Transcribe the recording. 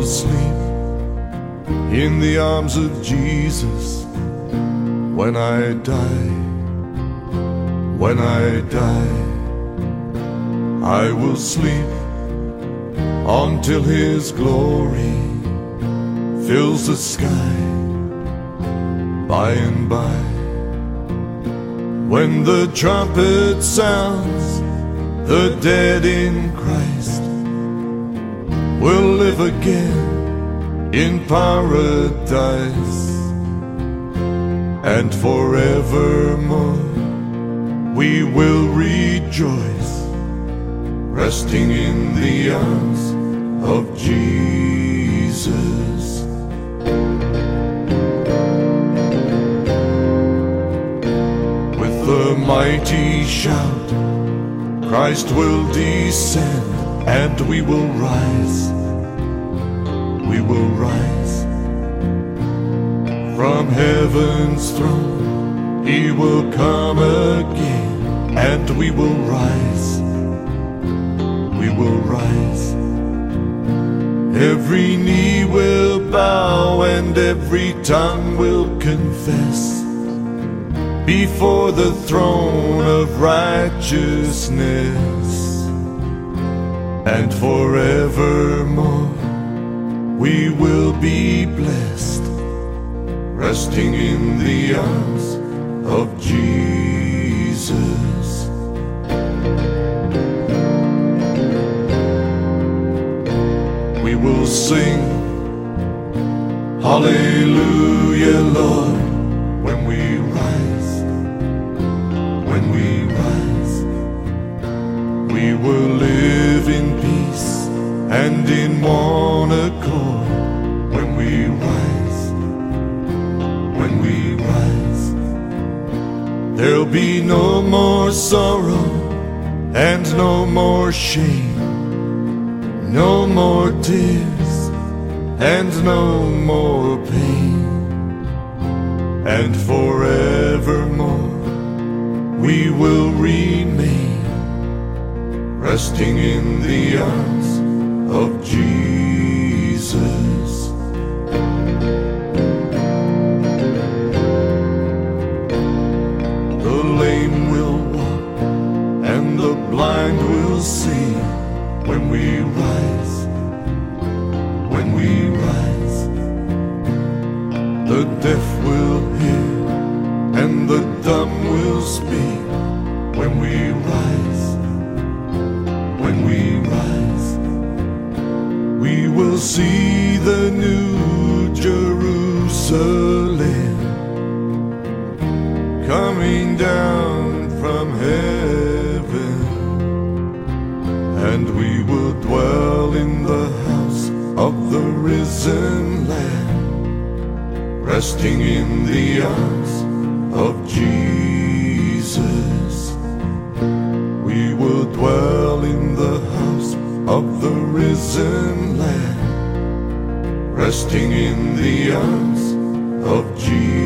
will sleep in the arms of Jesus when I die. When I die, I will sleep until His glory fills the sky by and by. When the trumpet sounds, the dead in Christ will live again in paradise, and forevermore we will rejoice, resting in the arms of Jesus. With a mighty shout, Christ will descend, and we will rise. We will rise from heaven's throne. He will come again, and we will rise. We will rise. Every knee will bow, and every tongue will confess before the throne of righteousness. And forevermore we will be blessed, resting in the arms of Jesus. We will sing hallelujah, Lord, when we rise. When we rise, we will live in peace and in one accord. When we rise, when we rise, there'll be no more sorrow and no more shame, no more tears and no more pain. And forevermore we will remain, resting in the arms of Jesus. The lame will walk and the blind will see when we rise. When we rise, the deaf will hear and the dumb will speak. When we rise, when we rise, we will see the new Jerusalem coming down from heaven, and we will dwell in the house of the risen Lamb, resting in the arms of Jesus. We will dwell in the house of the risen Lamb, resting in the arms of Jesus.